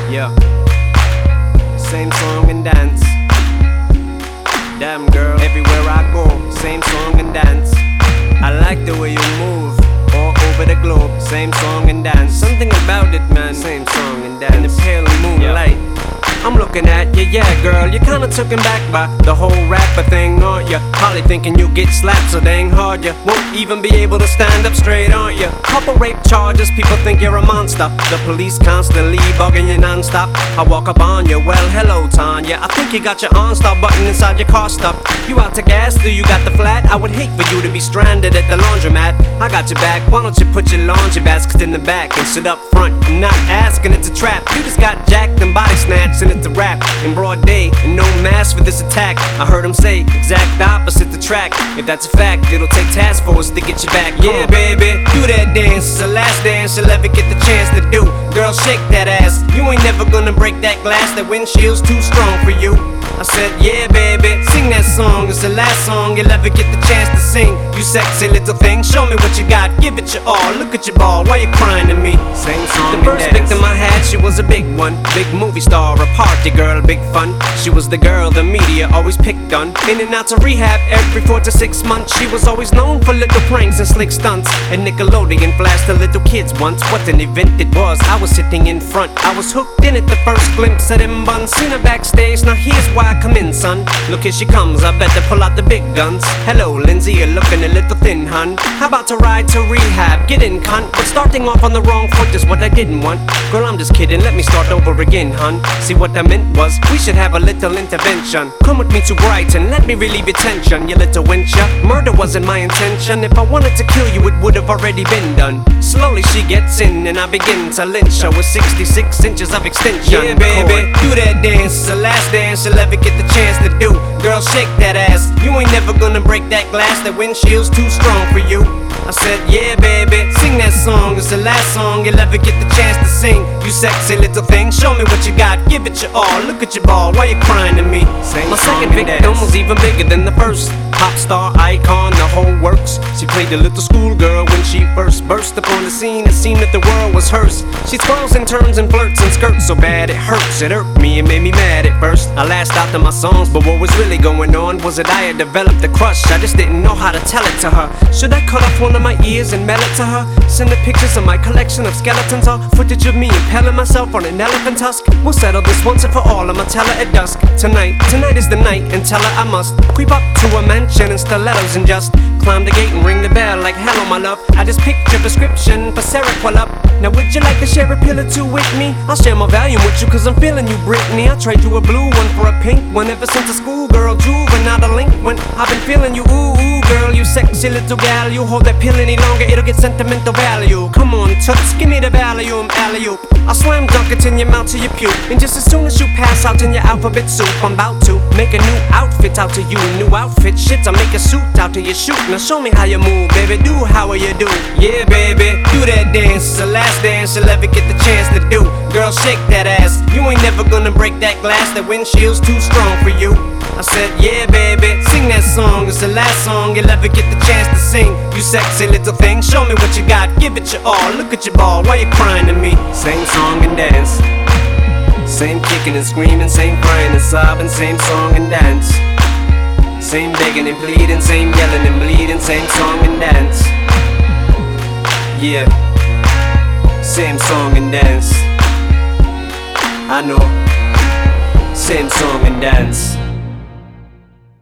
Yeah, same song and dance. Damn girl, everywhere I go, same song and dance. I like the way you move all over the globe, same song and dance. Something about it, man, same song and dance. In the pale moonlight, I'm looking at you, yeah girl, you're kinda taken back by the whole rapper thing, aren't ya? Probably thinking you get slapped so dang hard you won't even be able to stand up straight, aren't ya? Couple rape charges, people think you're a monster. The police constantly bugging you non-stop. I walk up on you, well hello Tanya, I think you got your OnStar button inside your car stuff. You out to gas, do you got the flat? I would hate for you to be stranded at the laundromat. I got your back, why don't you put your laundry basket in the back and sit up front? I'm not asking, it's a trap. You just got jacked and body snatched and it's a rap in broad day and no mask for this attack. I heard him say exact opposite the track. If that's a fact, it'll take task force to get you back. Yeah baby, do that dance, it's the last dance you'll ever get the chance to do. Girl, shake that ass, you ain't never gonna break that glass. That windshield's too strong for you. I said, yeah baby, sing that song, it's the last song you'll ever get the chance to sing. You sexy little thing, show me what you got, give it your all. Look at your ball, why you crying to me? Same song. The first victim I had, she was a big one. Big movie star, a party girl, big fun. She was the girl the media always picked on. In and out to rehab every 4 to 6 months. She was always known for little pranks and slick stunts. And Nickelodeon flashed the little kids once. What an event it was, I was sitting in front. I was hooked in at the first glimpse of them buns. Seen her backstage, now here's why I come in, son. Look, here she comes, I better pull out the big guns. Hello Lindsay, you're looking a little thin, hun. How about to ride to rehab, get in cunt. But starting off on the wrong foot is what I didn't want. Girl, I'm just kidding, let me start over again, hun. See what I meant was, we should have a little intervention. Come with me to Brighton, let me relieve your tension, you little wencher. Murder wasn't my intention, if I wanted to kill you it would have already been done. Slowly she gets in and I begin to lynch her with 66 inches of extension. Yeah baby, do that dance, it's the last dance you'll ever get the chance to do. Girl, shake that ass, you ain't never gonna break that glass. That windshield's too strong for you. I said, yeah baby, sing that song, it's the last song you'll ever get the chance to sing. You sexy little thing, show me what you got, give it your all. Look at your ball, why you crying to me? My second victim was even bigger than the first. Pop star, icon, the whole works. She played a little schoolgirl when she first burst upon the scene. It seemed that the world was hers. She twirls and turns and flirts and skirts so bad it hurts. It irked me, it made me mad at first. I lashed out to my songs, but what was really going on was that I had developed a crush. I just didn't know how to tell it to her. Should I cut off one of my ears and mail it to her? Send her pictures of my collection of skeletons or footage of me impaling myself on an elephant tusk? We'll settle this once and for all, I'ma tell her at dusk. Tonight is the night, and tell her I must creep up to a mansion in stilettos and just climb the gate and ring the bell like hello my love. I just picked your prescription for Seroquel up. Now would you like to share a pill or two with me? I'll share my Valium with you cause I'm feeling you Britney. I'll trade you a blue one for a pink one. Ever since a schoolgirl juvenile delinquent, I've been feeling you, ooh girl, you sexy little gal. You hold that pill any longer, it'll get sentimental value. Come on, toots, give me the Valium, alley-oop. I'll slam dunk it in your mouth till you puke. And just as soon as you pass out in your alphabet soup, I'm about to make a new outfit out to you. New outfit, shit, I'll make a suit out to your shoot. Now show me how you move, baby, do how you do. Yeah baby, do that dance, it's the last dance you'll ever get the chance to do. Girl, shake that ass, you ain't never gonna break that glass. That windshield's too strong for you. I said, yeah baby, sing that song, it's the last song you'll ever get the chance to sing. You sexy little thing, show me what you got, give it your all. Look at your ball, why you crying to me? Same song and dance, same kicking and screaming, same crying and sobbing, same song and dance. Same begging and pleading, same yelling and bleeding, same song and dance. Yeah, same song and dance. I know, same song and dance.